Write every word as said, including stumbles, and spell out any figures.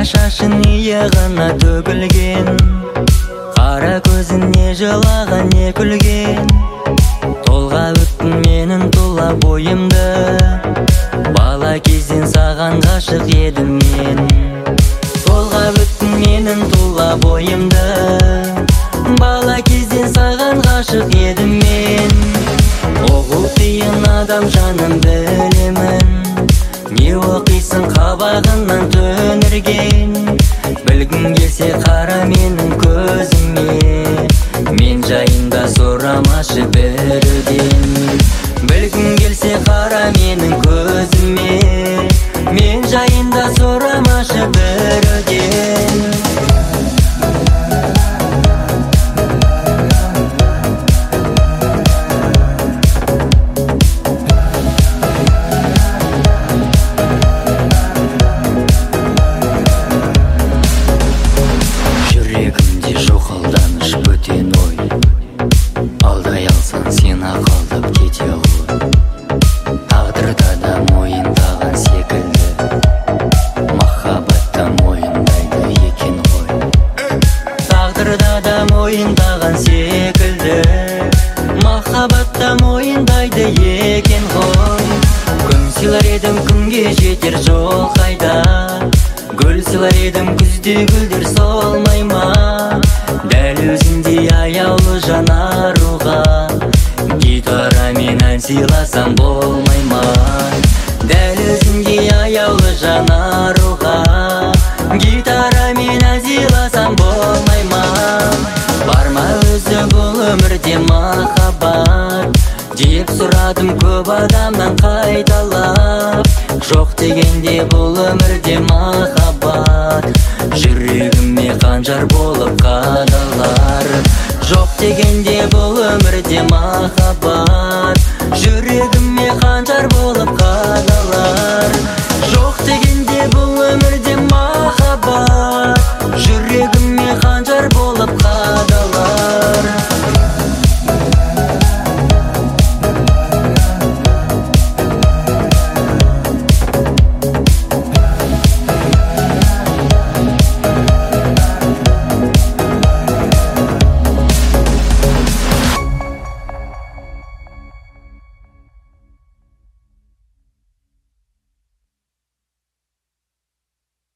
шашын иығына төгілген, қара көзіне жылаған не күлген. Толғап өттім менің тұла бойымды, бала кезден саған ғашық едім мен. Толғап өттім менің тұла бойымды, бала кезден саған ғашық едім мен. Оғу қиын адам жаным білемін, не оқисың қабағынан төнірген. Білгің келсе қара менің көзіме, мен жайында сұрамашы бірден. Білгің келсе қара менің көзіме, мен жайында сұрамашы бірден. Мойындаған секілді, махаббатта мойындайды екен ғой. Күн сыйлар едім күнге жетер жол қайда, гүл сыйлар едім күзде гүлдер солмай ма. Дәл өзіңдей аяулы жанаруға, гитарамен ән сыйласам болмай ма. Дәл өзіңдей аяулы жанаруға, гитарамен ән сыйласам болмай ма. Бар ма өзі бұл өмірде махаббат, деп сұрадым көп адамнан қайталап. Жоқ дегенде бұл өмірде махаббат.